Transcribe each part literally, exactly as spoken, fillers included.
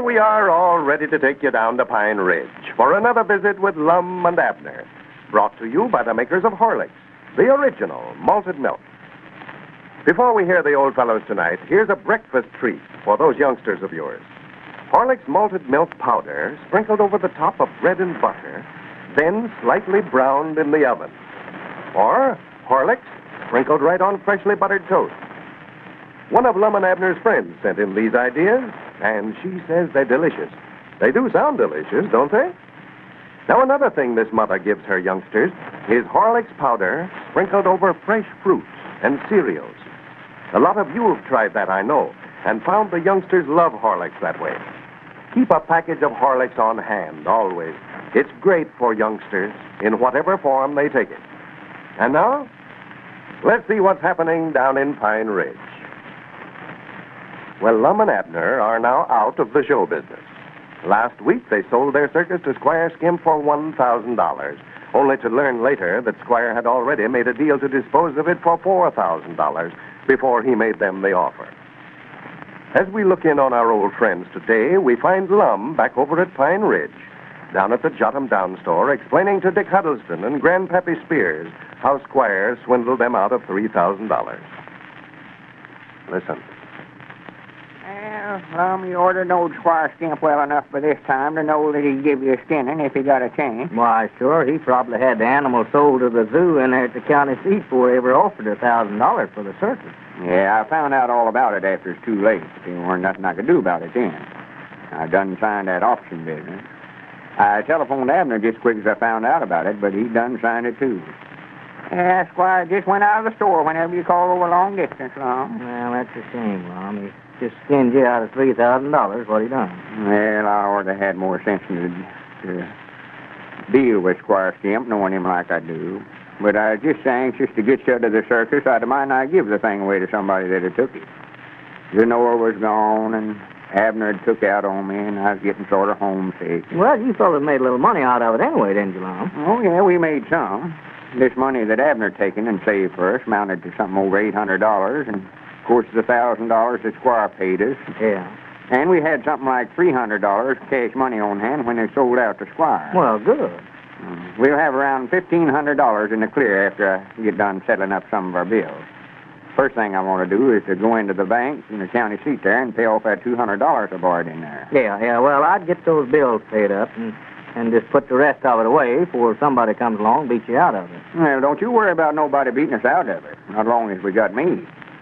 we are, all ready to take you down to Pine Ridge for another visit with Lum and Abner, brought to you by the makers of Horlicks, the original malted milk. Before we hear the old fellows tonight, here's a breakfast treat for those youngsters of yours. Horlicks malted milk powder sprinkled over the top of bread and butter, then slightly browned in the oven. Or Horlicks sprinkled right on freshly buttered toast. One of Lum and Abner's friends sent in these ideas, and she says they're delicious. They do sound delicious, don't they? Now, another thing this mother gives her youngsters is Horlicks powder sprinkled over fresh fruits and cereals. A lot of you have tried that, I know, and found the youngsters love Horlicks that way. Keep a package of Horlicks on hand, always. It's great for youngsters in whatever form they take it. And now, let's see what's happening down in Pine Ridge. Well, Lum and Abner are now out of the show business. Last week, they sold their circus to Squire Skimp for one thousand dollars, only to learn later that Squire had already made a deal to dispose of it for four thousand dollars before he made them the offer. As we look in on our old friends today, we find Lum back over at Pine Ridge, down at the Jot 'em Down store, explaining to Dick Huddleston and Grandpappy Spears how Squire swindled them out of three thousand dollars. Listen. Well, Lum, you ordered old Squire Skimp well enough by this time to know that he'd give you a skinning if he got a chance. Why, sure, he probably had the animal sold to the zoo in there at the county seat before he ever offered a thousand dollars for the circus. Yeah, I found out all about it after it's too late. There weren't nothing I could do about it then. I done signed that auction business. I telephoned Abner just as quick as I found out about it, but he done signed it too. Yeah, Squire just went out of the store whenever you called over long distance, Lum. Well, that's a shame, Lum. He just skinned you out of three thousand dollars. What he done? Well, I ought to have had more sense to, to deal with Squire Skimp, knowing him like I do. But I was just anxious to get you out of the circus. I'd mind I give the thing away to somebody that had took it. Lenore was gone, and Abner had took out on me, and I was getting sort of homesick. Well, you fellas made a little money out of it anyway, didn't you, Lum? Oh, yeah, we made some. This money that Abner taken and saved for us amounted to something over eight hundred dollars, and, of course, the one thousand dollars that Squire paid us. Yeah. And we had something like three hundred dollars cash money on hand when they sold out to Squire. Well, good. Mm. We'll have around fifteen hundred dollars in the clear after I get done settling up some of our bills. First thing I want to do is to go into the bank in the county seat there and pay off that two hundred dollars I borrowed in there. Yeah, yeah, well, I'd get those bills paid up and, and just put the rest of it away before somebody comes along and beats you out of it. Well, don't you worry about nobody beating us out of it, not long as we got me.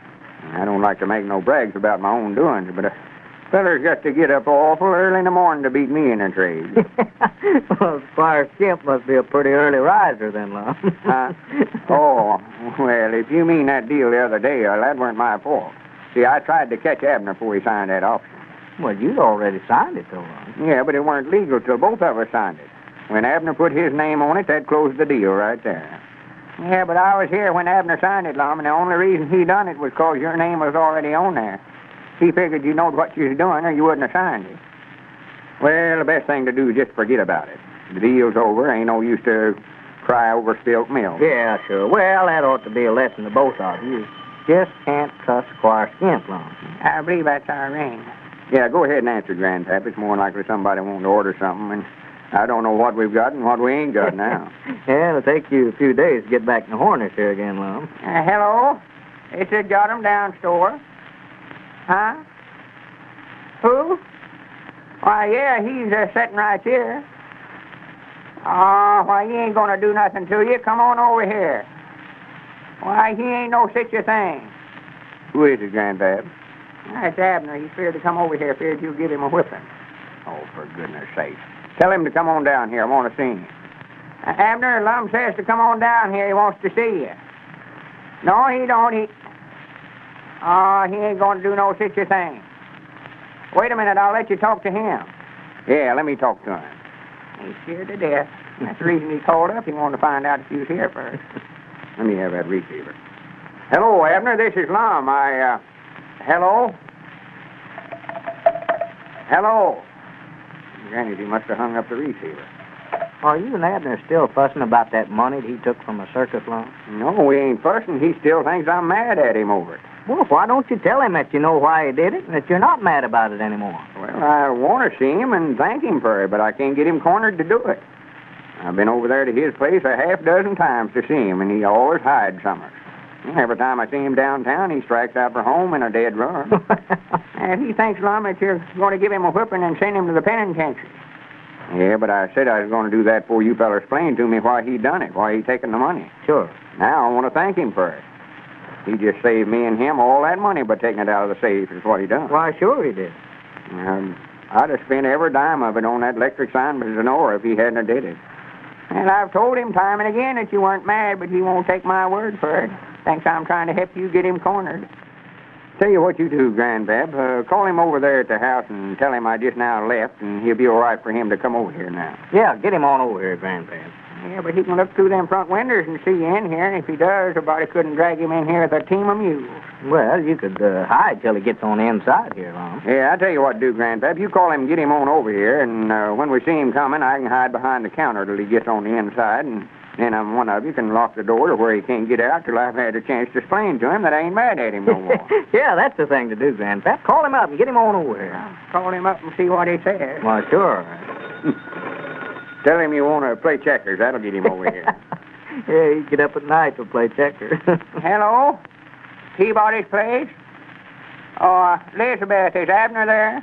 I don't like to make no brags about my own doings, but a feller's got to get up awful early in the morning to beat me in a trade. Well, Squire Skimp must be a pretty early riser then, Lum. uh, oh, well, if you mean that deal the other day, well, that weren't my fault. See, I tried to catch Abner before he signed that option. Well, you'd already signed it, though, Lum. Yeah, but it weren't legal till both of us signed it. When Abner put his name on it, that closed the deal right there. Yeah, but I was here when Abner signed it, Lum, and the only reason he done it was because your name was already on there. He figured you knowed what you was doing or you wouldn't have signed it. Well, the best thing to do is just forget about it. The deal's over. Ain't no use to cry over spilt milk. Yeah, sure. Well, that ought to be a lesson to both of you. Just can't cuss Squire Skimp, Lum. I believe that's our ring. Yeah, go ahead and answer, Grandpap. It's more likely somebody wanting to order something, and I don't know what we've got and what we ain't got now. Yeah, it'll take you a few days to get back in the harness here again, Lum. Uh, hello? It's the Jot 'em Down store. Huh? Who? Why, yeah, he's uh, sitting right here. Oh, why, he ain't gonna do nothing to you. Come on over here. Why, he ain't no such a thing. Who is it, Grandpap? That's Abner. He's feared to come over here, feared you'll give him a whipping. Oh, for goodness sake. Tell him to come on down here. I want to see him. Uh, Abner, Lum says to come on down here. He wants to see you. No, he don't. He... Oh, he ain't going to do no such a thing. Wait a minute, I'll let you talk to him. Yeah, let me talk to him. He's scared to death. That's the reason he called up. He wanted to find out if you was here first. Let me have that receiver. Hello, Abner, this is Lum. I, uh... Hello? Hello? Granny, he must have hung up the receiver. Are you and Abner still fussing about that money that he took from a circus, Lum? No, we ain't fussing. He still thinks I'm mad at him over it. Well, why don't you tell him that you know why he did it and that you're not mad about it anymore? Well, Well, I want to see him and thank him for it, but I can't get him cornered to do it. I've been over there to his place a half dozen times to see him, and he always hides summers. Every time I see him downtown, he strikes out for home in a dead run. And he thinks, Lum, that you're going to give him a whipping and send him to the penitentiary. Yeah, but I said I was going to do that before you fellas explained to me why he done it, why he taken the money. Sure. Now I want to thank him for it. He just saved me and him all that money by taking it out of the safe is what he done. Why, sure he did. Um, I'd have spent every dime of it on that electric sign for Sonora if he hadn't have did it. And I've told him time and again that you weren't mad, but he won't take my word for it. Thinks I'm trying to help you get him cornered. Tell you what you do, Grandpap. Uh, call him over there at the house and tell him I just now left, and he'll be all right for him to come over here now. Yeah, get him on over here, Grandpap. Yeah, but he can look through them front windows and see you in here, and if he does, nobody couldn't drag him in here with a team of mules. Well, you could uh, hide till he gets on the inside here, Lum. Yeah, I tell you what to do, Grandpap. You call him and get him on over here, and uh, when we see him coming, I can hide behind the counter till he gets on the inside, and then um, one of you can lock the door to where he can't get out till I've had a chance to explain to him that I ain't mad at him no more. Yeah, that's the thing to do, Grandpap. Call him up and get him on over here. I'll call him up and see what he says. Why, sure. Tell him you want to play checkers. That'll get him over here. Yeah, he'd get up at night to play checkers. Hello? Peabody's place? Oh, Elizabeth, is Abner there?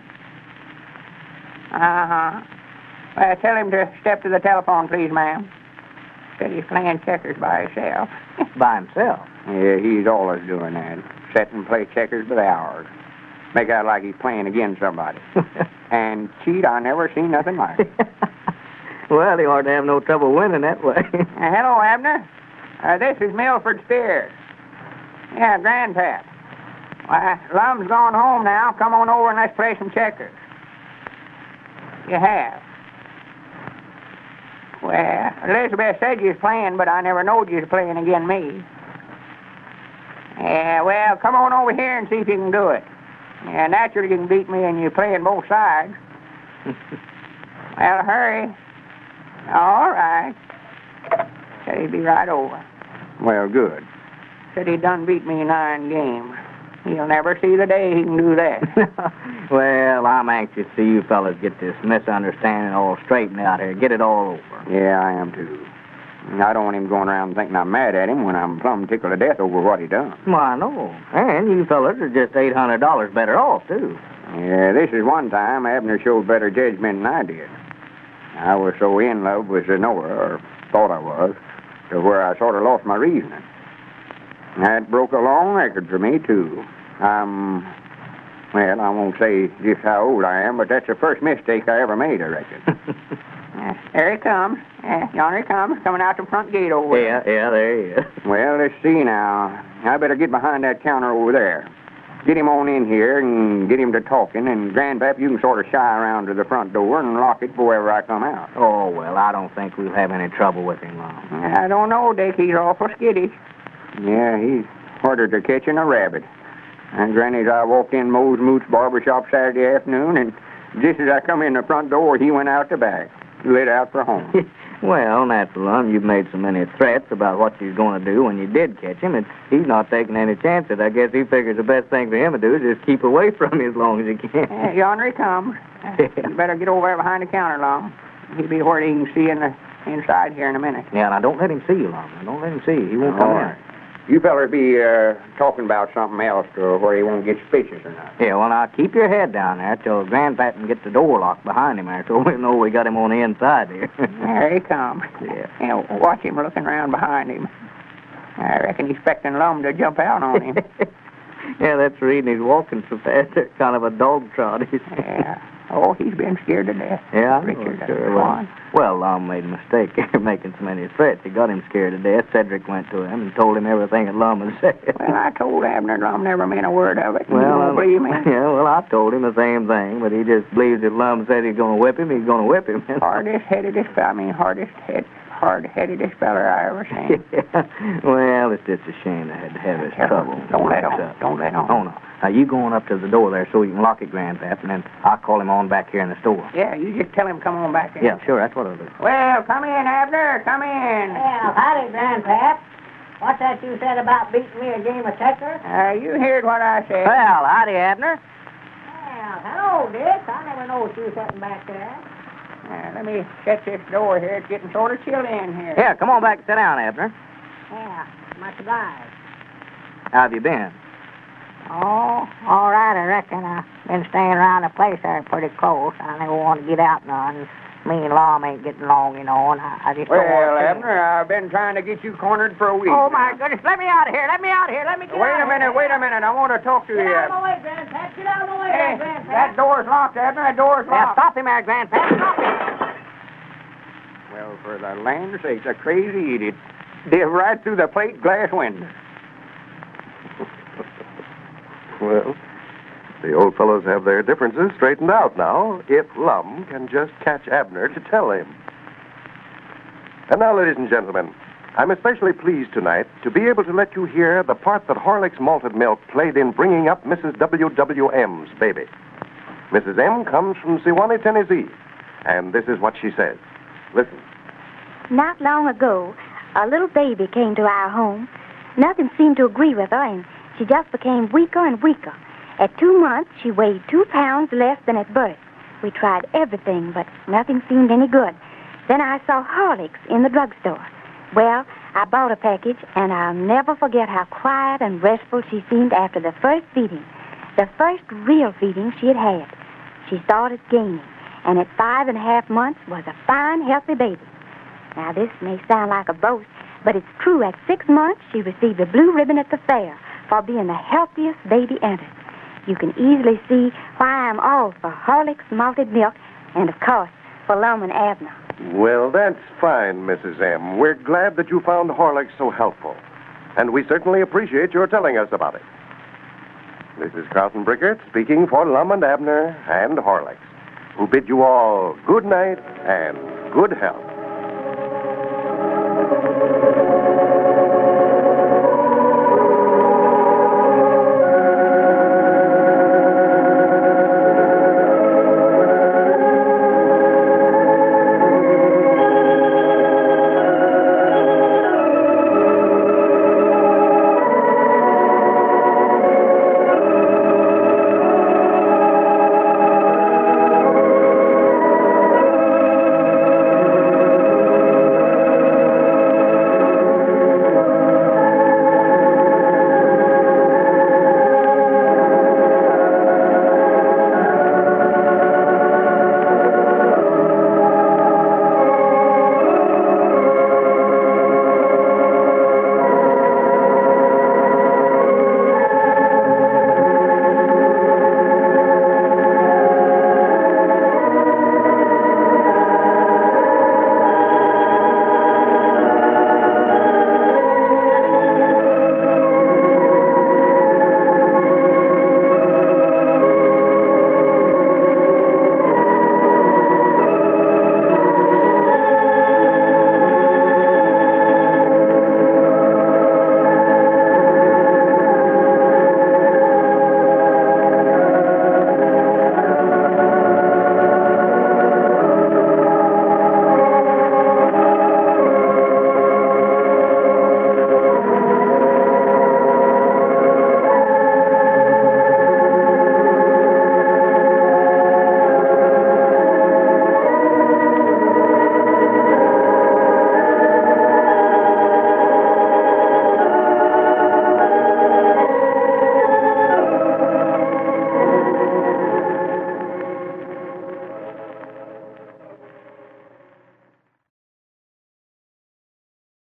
Uh-huh. Well, tell him to step to the telephone, please, ma'am. Said he's playing checkers by himself. By himself? Yeah, he's always doing that. Sit and play checkers by the hours. Make out like he's playing against somebody. And cheat, I never seen nothing like it. Well, he ought to have no trouble winning that way. Uh, hello, Abner. Uh, this is Milford Spears. Yeah, Grandpap. Why, Lum's gone home now. Come on over and let's play some checkers. You have. Well, Elizabeth said you was playing, but I never knowed you was playing against me. Yeah, well, come on over here and see if you can do it. Yeah, naturally you can beat me and you're playing both sides. Well, hurry. All right. Said he'd be right over. Well, good. Said he done beat me nine games. He'll never see the day he can do that. Well, I'm anxious to see you fellas get this misunderstanding all straightened out here. Get it all over. Yeah, I am, too. I don't want him going around thinking I'm mad at him when I'm plumb tickled to death over what he done. Why, no. And you fellas are just eight hundred dollars better off, too. Yeah, this is one time Abner showed better judgment than I did. I was so in love with Sonora, or thought I was, to where I sort of lost my reasoning. That broke a long record for me, too. I'm, well, I won't say just how old I am, but that's the first mistake I ever made, I reckon. uh, there he comes. Uh, yonder he comes, coming out the front gate over there. Yeah, yeah, there he is. Well, let's see now. I better get behind that counter over there. Get him on in here and get him to talking, and Grandpap, you can sort of shy around to the front door and lock it before ever I come out. Oh, well, I don't think we'll have any trouble with him, Lum. I don't know, Dick. He's awful skittish. Yeah, he's harder to catch than a rabbit. And Granny's, I walked in Moe's Moots barbershop Saturday afternoon, and just as I come in the front door, he went out the back, lit out for home. Well, natural, Lum, you've made so many threats about what you're going to do when you did catch him, and he's not taking any chances. I guess he figures the best thing for him to do is just keep away from you as long as he can. Uh, yonder he comes. Uh, you better get over there behind the counter, Lum. He'll be where he can see in the inside here in a minute. Yeah, now don't let him see you, Lum. Don't let him see you. He won't come in. You fellas be uh, talking about something else to where he won't get suspicious or nothing. Yeah, well, now keep your head down there till Grandpap can get the door locked behind him there so we know we got him on the inside here. There he comes. Yeah. You know, watch him looking around behind him. I reckon he's expecting Lum to jump out on him. Yeah, that's the reason he's walking so fast. It's kind of a dog trot. Yeah. Oh, he's been scared to death. Yeah, Richard, well, sure. Well, well, Lum made a mistake making so many threats. He got him scared to death. Cedric went to him and told him everything that Lum had said. Well, I told Abner Lum never meant a word of it. Well, you don't believe me? Yeah, well, I told him the same thing, but he just believes if Lum said he's going to whip him, he's going to whip him. Hardest-headedest, I mean, hardest-head, hard-headedest feller I ever seen. Yeah. Well, it's just a shame I had to have his trouble. Don't let on. Don't let on. Oh, no. Now, you going up to the door there so you can lock it, Grandpap, and then I'll call him on back here in the store. Yeah, you just tell him come on back in. Yeah, sure, that's what I'll do. Well, come in, Abner, come in. Well, howdy, Grandpap. What's that you said about beating me a game of checkers? Uh, you heard what I said. Well, howdy, Abner. Well, hello, Hello, Dick. I never noticed you sitting back there. Uh, let me shut this door here. It's getting sort of chilly in here. Here, come on back and sit down, Abner. Yeah, much obliged. How have you been? Oh, all right, I reckon. I've been staying around the place there pretty close. I never want to get out none. Me and Lom ain't getting along, you know, and I, I just don't Well, want to... Abner, I've been trying to get you cornered for a week. Oh, my goodness. Let me out of here. Let me out of here. Let me get Wait out a of minute, here. wait a minute. I want to talk to Get you. out of the way, Grandpap. Get out of the way, Hey, there, Grandpap. that door's locked, Abner. That door's Now, locked. stop him there, Grandpap. Stop him. Well, for the land's sake, a crazy idiot. Did right through the plate glass window. Well, the old fellows have their differences straightened out now, if Lum can just catch Abner to tell him. And now, ladies and gentlemen, I'm especially pleased tonight to be able to let you hear the part that Horlick's Malted Milk played in bringing up Missus W W M's baby. Missus M comes from Sewanee, Tennessee, and this is what she says. Listen. Not long ago, a little baby came to our home. Nothing seemed to agree with her, and she just became weaker and weaker. At two months, she weighed two pounds less than at birth. We tried everything, but nothing seemed any good. Then I saw Horlicks in the drugstore. Well, I bought a package, and I'll never forget how quiet and restful she seemed after the first feeding. The first real feeding she had had. She started gaining, and at five and a half months was a fine, healthy baby. Now, this may sound like a boast, but it's true. At six months, she received a blue ribbon at the fair for being the healthiest baby entered. You can easily see why I'm all for Horlick's Malted Milk and, of course, for Lum and Abner. Well, that's fine, Missus M. We're glad that you found Horlicks so helpful. And we certainly appreciate your telling us about it. This is Carlton Brickert speaking for Lum and Abner and Horlicks, who bid you all good night and good health.